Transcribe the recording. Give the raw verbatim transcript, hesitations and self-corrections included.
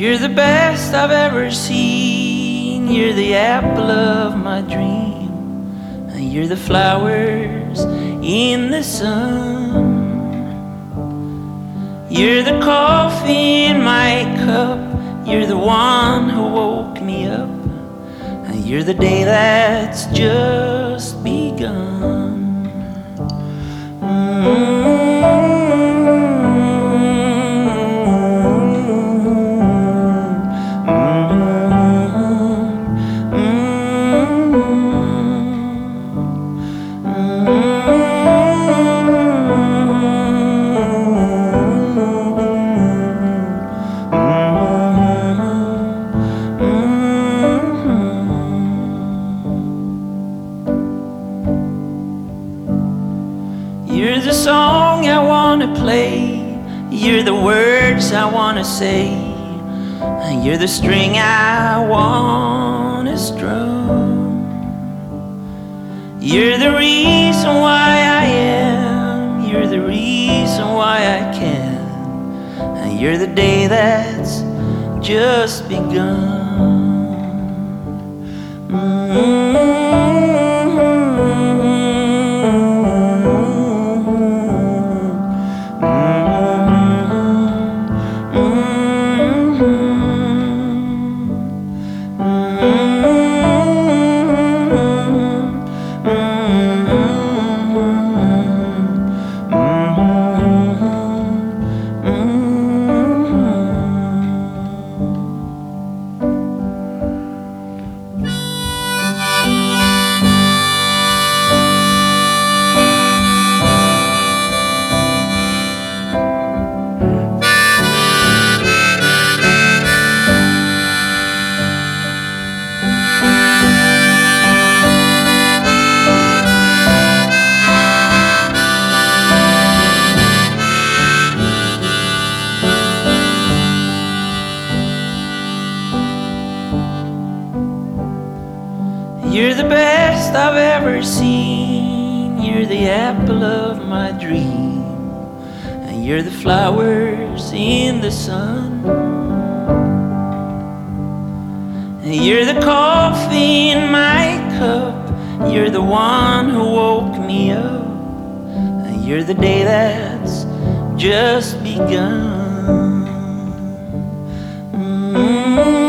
You're the best I've ever seen. You're the apple of my dream. You're the flowers in the sun. You're the coffee in my cup. You're the one who woke me up. You're the day that's just begun. Mm-hmm. You're the song I wanna play. You're the words I wanna say. You're the string I wanna strum. You're the reason why I am. You're the reason why I can. You're the day that's just begun. Mm-hmm. You're the best I've ever seen. You're the apple of my dream. And you're the flowers in the sun. And you're the coffee in my cup. You're the one who woke me up. And you're the day that's just begun. Mm-hmm.